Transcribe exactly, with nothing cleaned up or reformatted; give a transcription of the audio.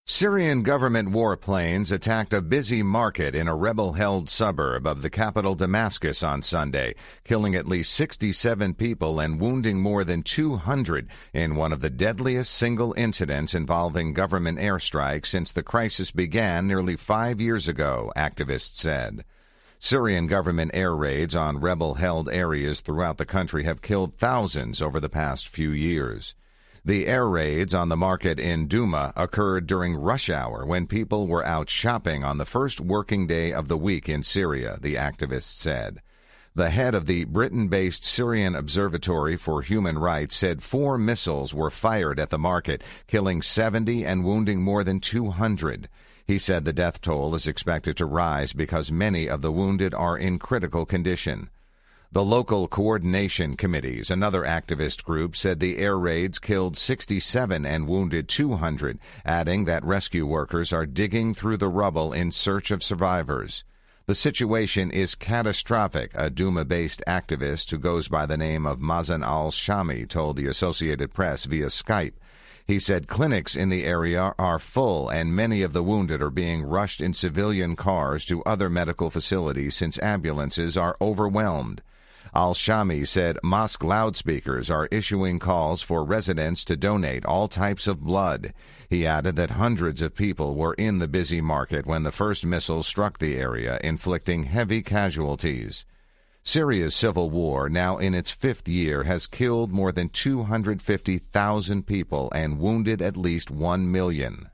Syrian government warplanes attacked a busy market in a rebel-held suburb of the capital Damascus on Sunday, killing at least sixty-seven people and wounding more than two hundred in one of the deadliest single incidents involving government airstrikes since the crisis began nearly five years ago, activists said. Syrian government air raids on rebel-held areas throughout the country have killed thousands over the past few years. The air raids on the market in Douma occurred during rush hour when people were out shopping on the first working day of the week in Syria, the activists said. The head of the Britain-based Syrian Observatory for Human Rights said four missiles were fired at the market, killing seventy and wounding more than two hundred. He said the death toll is expected to rise because many of the wounded are in critical condition. The local coordination committees, another activist group, said the air raids killed sixty-seven and wounded two hundred, adding that rescue workers are digging through the rubble in search of survivors. The situation is catastrophic, a Douma-based activist who goes by the name of Mazen al-Shami told the Associated Press via Skype. He said clinics in the area are full and many of the wounded are being rushed in civilian cars to other medical facilities since ambulances are overwhelmed. Al-Shami said mosque loudspeakers are issuing calls for residents to donate all types of blood. He added that hundreds of people were in the busy market when the first missile struck the area, inflicting heavy casualties. Syria's civil war, now in its fifth year, has killed more than two hundred fifty thousand people and wounded at least one million.